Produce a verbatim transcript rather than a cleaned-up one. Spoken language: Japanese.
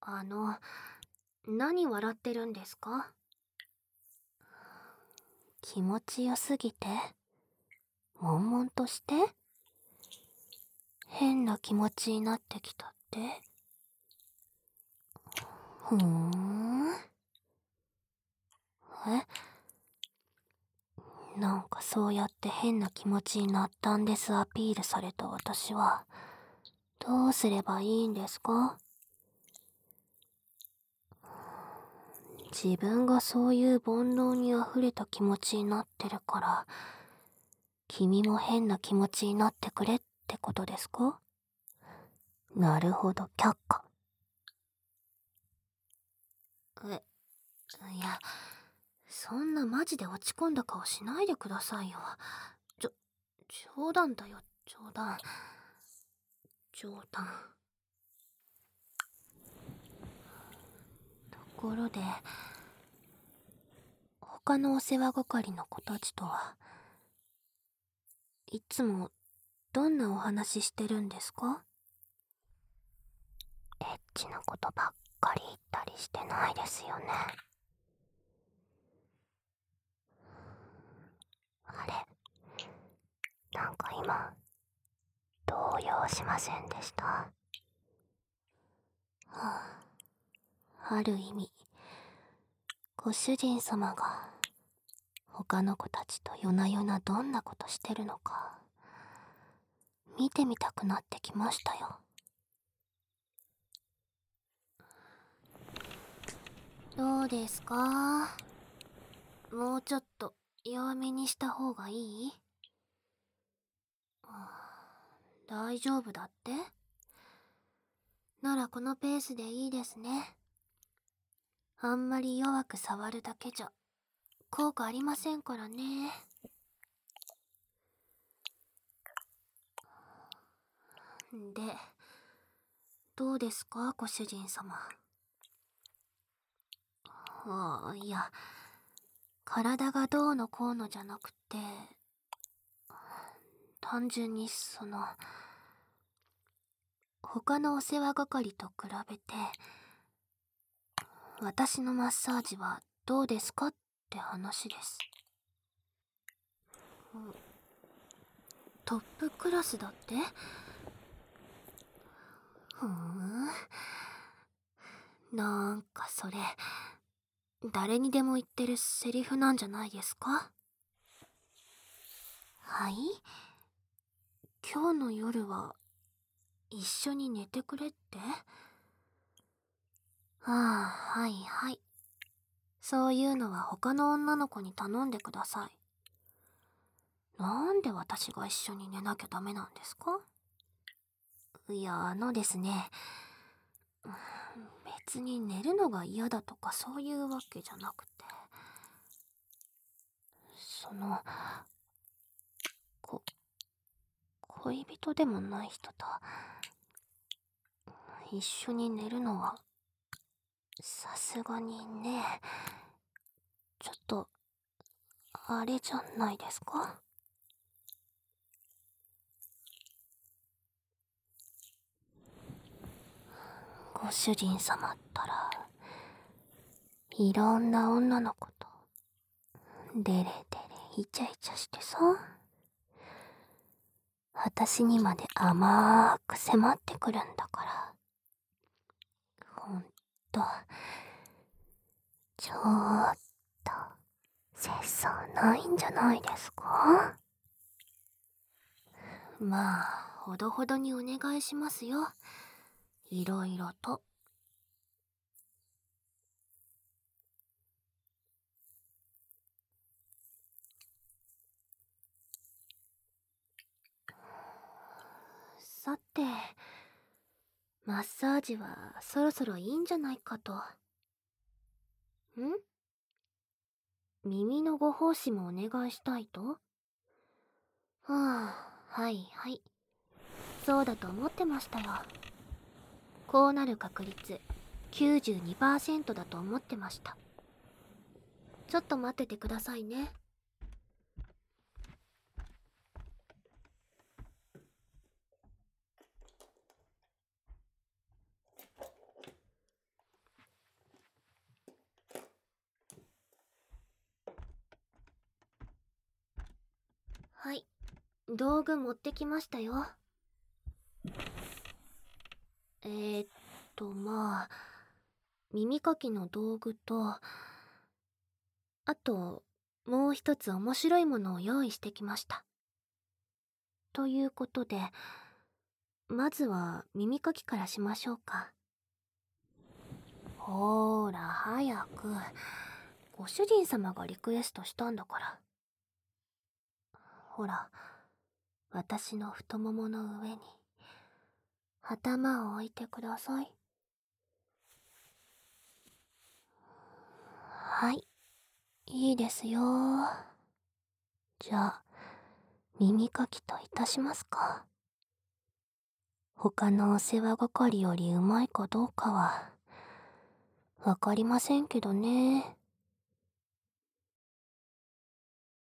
あの、何笑ってるんですか？気持ちよすぎて、悶々として、変な気持ちになってきたって。ふーん。え、なんかそうやって変な気持ちになったんですアピールされた私は、どうすればいいんですか？自分がそういう煩悩に溢れた気持ちになってるから、君も変な気持ちになってくれってことですか？なるほど、却下。え、いや、そんなマジで落ち込んだ顔しないでくださいよ。ちょ、冗談だよ、冗談。冗談。ところで、他のお世話係の子たちとは、いつもどんなお話ししてるんですか？エッチなことばっかり言ったりしてないですよね。あれ、なんか今、動揺しませんでした？はあ、ある意味、ご主人様が他の子たちと夜な夜などんなことしてるのか見てみたくなってきましたよ。どうですか？もうちょっと弱めにした方がいい？大丈夫だって？ならこのペースでいいですね。あんまり弱く触るだけじゃ効果ありませんからね。で、どうですかご主人様。ああ、いや、体がどうのこうのじゃなくて、単純にその、他のお世話係と比べて、私のマッサージはどうですかって話です。うん、トップクラスだって？ふーん。なんかそれ、誰にでも言ってるセリフなんじゃないですか？はい？今日の夜は一緒に寝てくれって？ああ、はいはい。そういうのは他の女の子に頼んでください。なんで私が一緒に寝なきゃダメなんですか？いや、あのですね、別に寝るのが嫌だとかそういうわけじゃなくて、その、こ、恋人でもない人と一緒に寝るのは、さすがにね、ちょっと、あれじゃないですか？ご主人様ったら、いろんな女の子と、デレデレイチャイチャしてさ、私にまで甘く迫ってくるんだから、ほんと、ちょっと、節操ないんじゃないですか？まあ、ほどほどにお願いしますよ。いろいろと。さて、マッサージはそろそろいいんじゃないかと。ん？耳のご奉仕もお願いしたいと？はあ、はいはい。そうだと思ってましたよ。こうなる確率きゅうじゅうにパーセントだと思ってました。ちょっと待っててくださいね。 道具持ってきましたよ。えーっと、まあ、耳かきの道具と、あと、もう一つ面白いものを用意してきました。ということで、まずは耳かきからしましょうか。ほーら、早く。ご主人様がリクエストしたんだから。ほら、私の太ももの上に、頭を置いてください。はい、いいですよ。じゃあ、耳かきといたしますか。他のお世話係よりうまいかどうかは、わかりませんけどね。